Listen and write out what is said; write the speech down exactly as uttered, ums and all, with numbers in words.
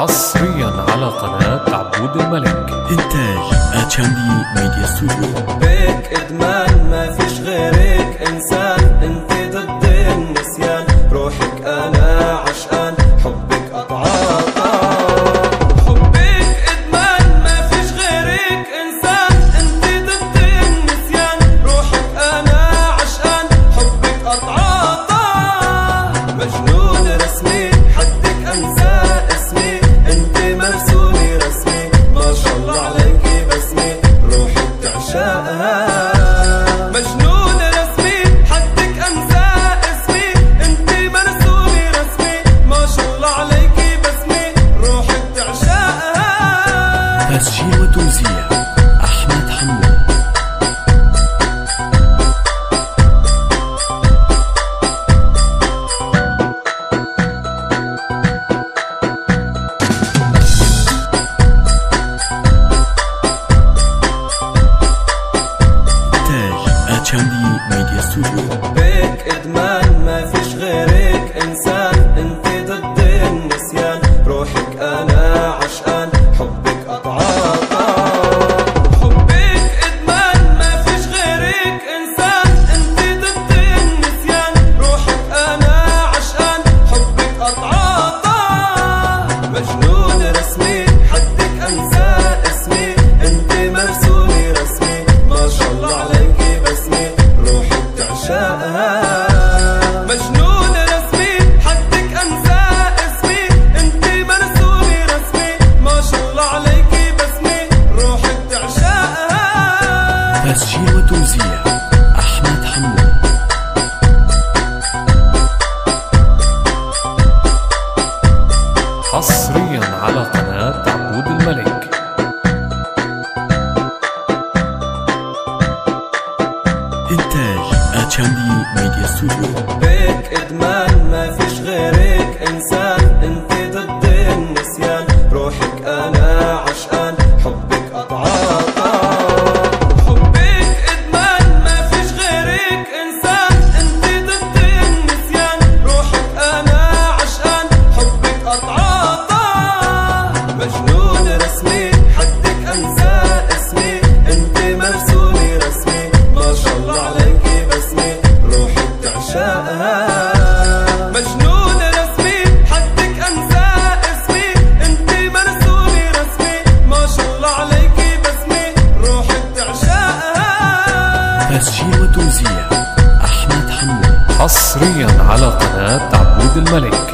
حصريا على قناة عبود الملك. إنتاج أتشاندي ميديا ستوديو. حبك إدمان ما فيش غيرك إنسان، أنت ضد النسيان، روحك أنا عشقان، حبك أتعاطى. حبك إدمان ما فيش غيرك إنسان، أنت ضد النسيان، روحك أنا عشقان، حبك أتعاطى. مجنون رسمي حدك أنسى اسمي، أنت مرسومي رسمي، ما شاء الله عليكي بسمي، روحي بتعشقها. مجنون رسمي حدك أنسى اسمي، أنت مرسومي رسمي، ما شاء الله عليكي بسمي، روحي بتعشقها. تسجيل وتوزيع أحمد حمود. أتشاندي ميديا ستوديو. حبك إدمان ما فيش غيرك إنسان، أنت ضد النسيان، روحك أنا عشقان، حبك أتعاطى. حبك إدمان ما فيش غيرك إنسان، أنت ضد النسيان، روحك أنا عشقان، حبك أتعاطى. مجنون رسمي حدك أنسى اسمي، أنت مرسومي رسمي، ما شاء الله عليكي بسمي، روحي بتعشقها. مجنون رسمي حدك أنسى اسمي، أنت مرسومي رسمي، ما شاء الله عليكي بسمي، روحي بتعشقها. تسجيل وتوزيع أحمد حمود. حصريا على قناة عبود الملك. إنتاج أتشاندي ميديا ستوديو. حبك إدمان ما فيش غيرك إنسان، أنت ضد النسيان، روحك أنا عشقان، حبك أتعاطى. حبك إدمان ما فيش غيرك إنسان، أنت ضد النسيان، روحك أنا عشقان، حبك أتعاطى. مجنون رسمي حدك أنسى اسمي، أنت مرسومي رسمي، ما شاء الله عليكي بسمي، روحي بتعشقها. مجنون رسمي حدك أنسى اسمي، أنت مرسومي رسمي، ما شاء الله عليكي بسمي، روحي بتعشقها. تسجيل وتوزيع أحمد حمود. حصريا على قناة عبود الملك.